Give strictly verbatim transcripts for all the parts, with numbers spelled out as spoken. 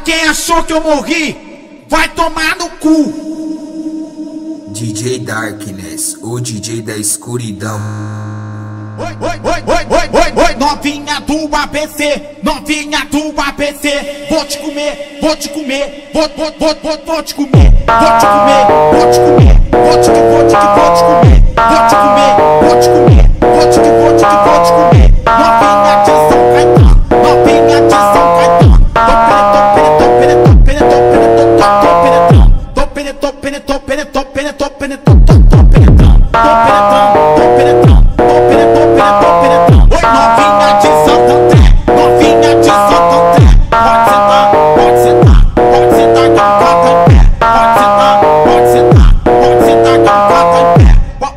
quem achou que eu morri, vai tomar no cu. D J Darkness, o D J da escuridão. Oi, oi, oi, oi, oi, oi, oi, novinha do A B C, novinha do A B C, vou te comer, vou te comer, vou, vou, vou, vou, vou te comer, vou te comer, vou te comer, vou te que vou te que vou te comer, vou te comer, vou te comer, vou te que vou te que vou te comer, novinha de São Caetano, novinha de São Caetano, tô penetrando, penetrando, penetrando, tô penetrando, penetrando, penetrando, penetrando, penetrando, tô penetrando, tô penetrando, tô penetrando, tô penetrando, tô penetrando. Oi, novinha de Santo André, novinha de Santo André, pode sentar, pode sentar, pode sentar que eu boto em pé, pode sentar, pode sentar, pode sentar que eu boto em pé,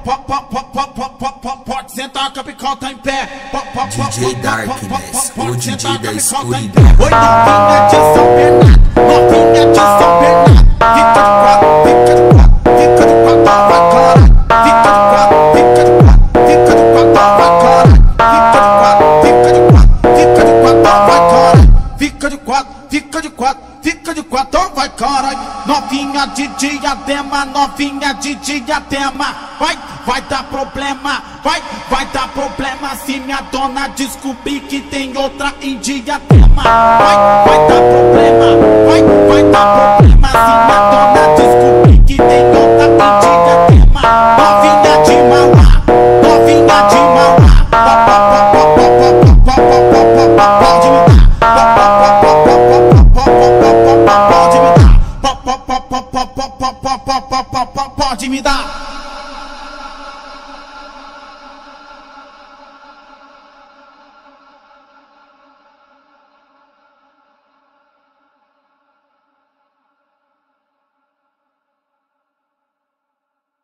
pode sentar que a picola tá em pé. D J Darkness, o D J da escuridão. Oi, novinha de São Bernardo, novinha de São Bernardo, fica de quatro, fica de quatro, fica de quatro, vai caralho, fica de quatro, fica de quatro, fica de quatro, vai caralho, fica de quatro, fica de quatro, fica de quatro, vai caralho, fica de quatro, fica de quatro, fica de quatro, vai caralho, novinha de Diadema, novinha de Diadema, vai, vai dar problema, vai, vai dar problema se minha dona descobrir que tem outra em Diadema, vai, vai dar problema, vai, vai dar problema se minha dona descobrir que tem outra em Diadema, novinha de Mauá, novinha de Mauá, pode me dar, pode me dar, pode me dar.